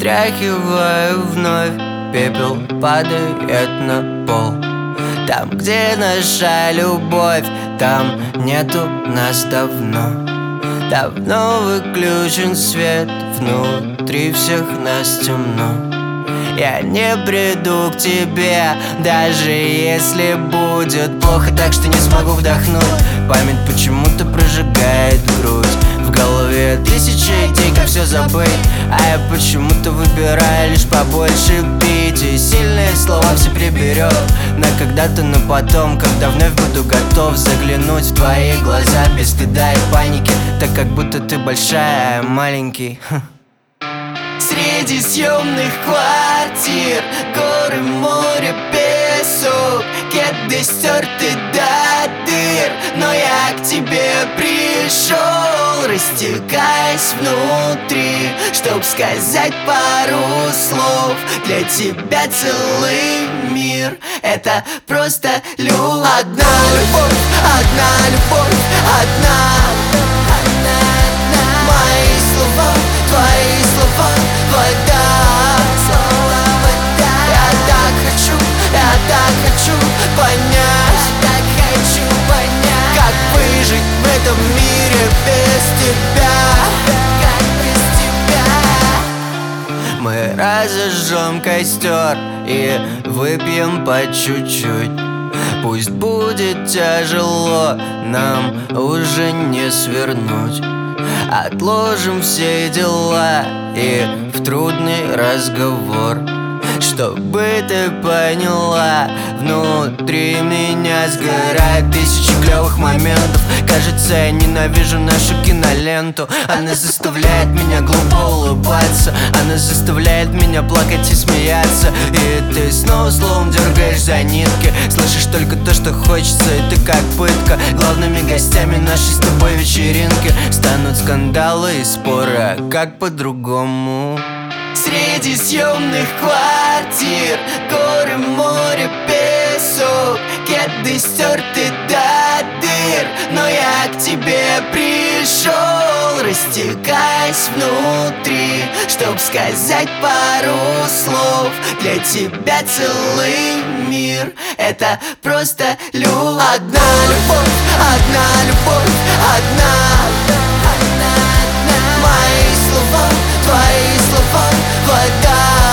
Встряхиваю вновь, пепел падает на пол. Там, где наша любовь, там нету нас давно. Давно выключен свет, внутри всех нас темно. Я не приду к тебе, даже если будет плохо, так что не смогу вдохнуть. Память почему-то прожигает грудь. В голове тысячи идей, как все забыть, а я почему-то выбираю лишь побольше пить. И сильные слова все приберет на когда-то, но потом, когда вновь буду готов заглянуть в твои глаза без стыда и паники, так как будто ты большая, а я маленький. Среди съемных квартир, горы, море, песок, кеды стерты до дыр, но я к тебе пришел, растекаясь внутри, чтоб сказать пару слов. Для тебя целый мир — это просто любовь. Одна любовь, одна любовь, одна. Мои слова, твои слова, вода. Я так хочу понять, как выжить в этом мире без тебя. Мы разожжем костер и выпьем по чуть-чуть. Пусть будет тяжело, нам уже не свернуть. Отложим все дела и в трудный разговор, чтобы ты поняла, внутри меня сгорает тысячи клевых моментов. Кажется, я ненавижу нашу киноленту. Она заставляет меня глупо улыбаться, она заставляет меня плакать и смеяться. И ты снова словом дергаешь за нитки, слышишь только то, что хочется, и ты как пытка. Главными гостями нашей с тобой вечеринки станут скандалы и споры, а как по-другому? Среди съемных квартир, горы, море, песок, кеды стерты до дыр, но я к тебе пришел, растекаясь внутри, чтоб сказать пару слов. Для тебя целый мир — это просто любовь. Одна любовь, одна любовь, одна. Мои слова, твои слова, вода.